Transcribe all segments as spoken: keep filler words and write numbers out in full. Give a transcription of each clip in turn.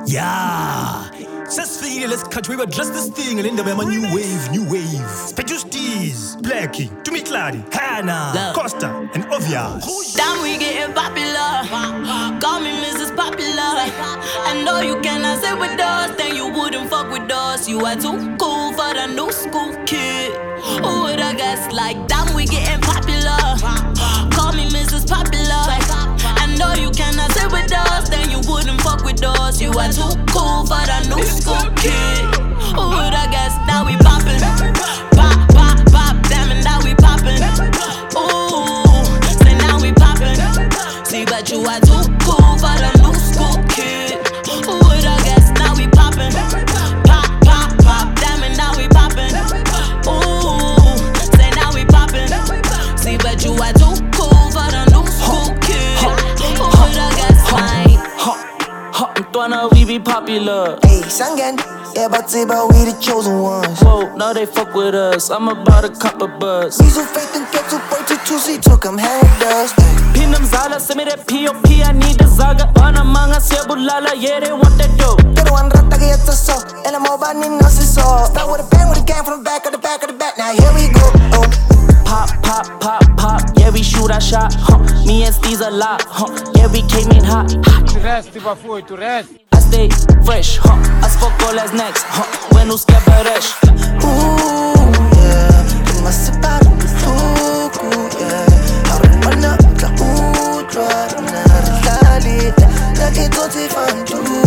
Yeah. Sesifile lesikhathi we address this thing indaba yama new wave, new wave. Spejusties, Blackie, Tumikladi, Hannah, Costa, and Obvious. Damn, we getting popular. Call me Missus Popular. I know you cannot sit with us, then you wouldn't fuck with us. You are too cool for the new school kid. Who would I guess? Like, damn, we getting popular. Call me Missus Popular. I know you cannot sit with us, then you wouldn't fuck with us. You are too cool for the new school kid. Who would I guess? Now we poppin'. Pop, pop, pop, damn it, now we poppin'. Ooh, say now we poppin'. See, but you are too cool for the new school kid. Who would I guess? Now we poppin'. Pop, pop, pop, damn it, now we poppin'. Ooh, say now we poppin'. See, but you are too cool for the new school kid. Who would I guess? Like, Antoine, we be popular. Hey, Sangan, yeah, but say, but we the chosen ones. Whoa, now they fuck with us. I'm about a cup of buzz. These who faith and get to point to two, see, took them hand dust. Pinam Zala, send me that P O P, I need the Zaga. On among us, Sebulala, yeah, they want that dope. Get one rata get the so, and I'm all about Nina, so. Start with a bang when it came from the back of the back of the back. Now here we go. Oh. Pop, pop, pop, pop, yeah, we shoot our shot, huh? Me and Steve's a lot, huh? Yeah, we came in hot, hot. Tu restes, tu vas fouiller, tu restes. I stay fresh, huh? As fuck all as next, huh? When you skip a rush. Ooh, yeah, you must have bought it, ooh, yeah. How to run up, the ooh, drive, nah, the like it don't take fun,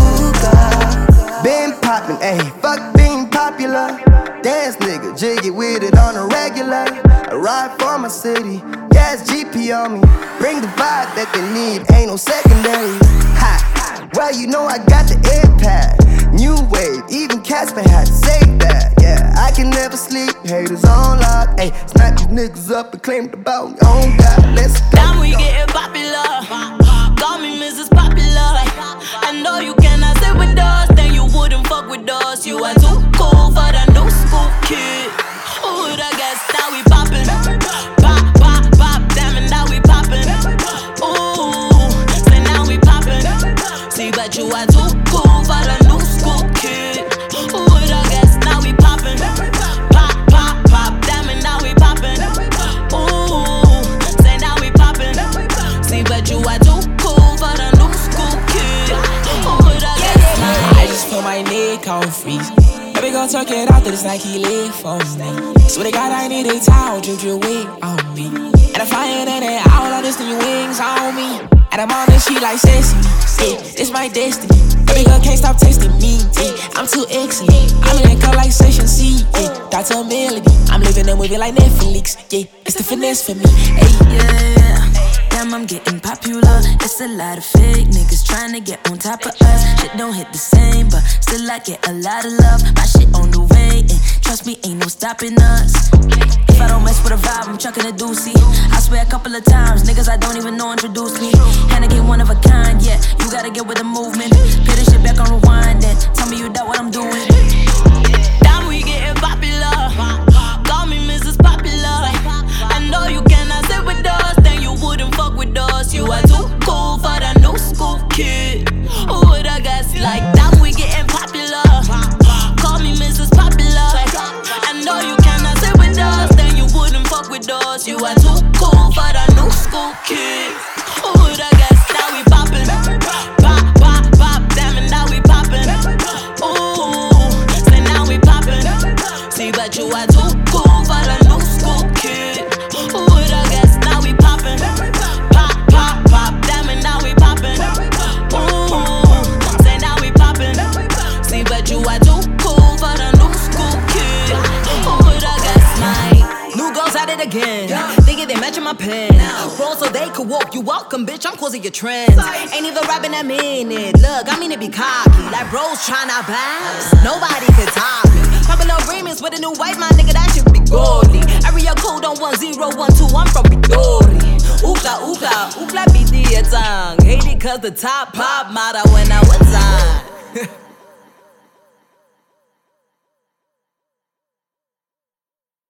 been poppin', ayy, fuck being popular. Dance nigga, jiggy with it on a regular. I ride for my city, yeah, it's G P on me. Bring the vibe that they need, ain't no secondary. Ha, well you know I got the impact. New wave, even Casper had to say that. Yeah, I can never sleep, haters on lock. Ayy, snap these niggas up and claim the bounty on God. Let's go. damn, we getting popular. Call me Missus Popular. I know you cannot sit with us, then you wouldn't fuck with us. You are too cool for the new school kid. Who would I guess? Now we poppin'. Pop, pop, pop, damn it, now we poppin'. Ooh, say now we poppin'. See, but you are too cool for the new school kid. Who would I guess? Now we poppin'. Pop, pop, pop, damn it, now we poppin'. Ooh, say now we poppin'. See, but you are too cool for the new school kid. Who would I guess? I just put my neck on freeze. Baby, gon' tuck it out, that it's like he live for me. Swear to God, I need a towel, drip your wig on me. And if I ain't in it, all of this, then your wings on me. And I'm on this shit like sesame, yeah, it's my destiny. Baby girl can't stop tasting me, yeah, I'm too excellent. I'm in a cup like Session C, yeah, Doctor Melody. I'm living a movie like Netflix, yeah, it's the finesse for me, hey. Yeah, damn, I'm getting popular. It's a lot of fake niggas trying to get on top of us. Shit don't hit the same, but still I get a lot of love. My shit on the way, and trust me, ain't no stopping us. If I don't mess with a vibe, I'm chucking a doozy. I swear a couple of times, niggas I don't even know introduced me. Hannah get one of a kind, yeah, you gotta get with the movement. Put this shit back on rewind, then tell me you doubt what I'm doing. Damn, we getting popular. Call me Missus Popular. I know you cannot sit with us, then you wouldn't fuck with us. You are too cool for the new school kid. Who would I guess? Like, damn, we getting popular. Call me Missus Popular. I know you cannot sit with us, then you wouldn't fuck with us. You are too cool for the new school kid. Who would I guess? Now we poppin'. Pop, pop, pop, damn it, now we poppin'. Ooh, say now we poppin'. See, but you are too cool for the new school kid. Who would I guess? Now we poppin'. Pop, pop, pop, damn it, now we poppin'. Ooh, say now we poppin'. See, but you are too cool for the new school kid. Who would I guess? Like, new girls at it again. Thinking they matchin' my pen. Roll so they could walk. You welcome, bitch. I'm causing your trends. Ain't even rapping that minute. Look, I mean it be cocky. Like bros tryna bounce. Nobody could top me. Popular remix with a new white man, nigga. That shit be godly. Area code on one zero one two. I'm from Pitori. Ookla, ookla, ookla be the tongue. Hate it cause the top pop matter when I was on.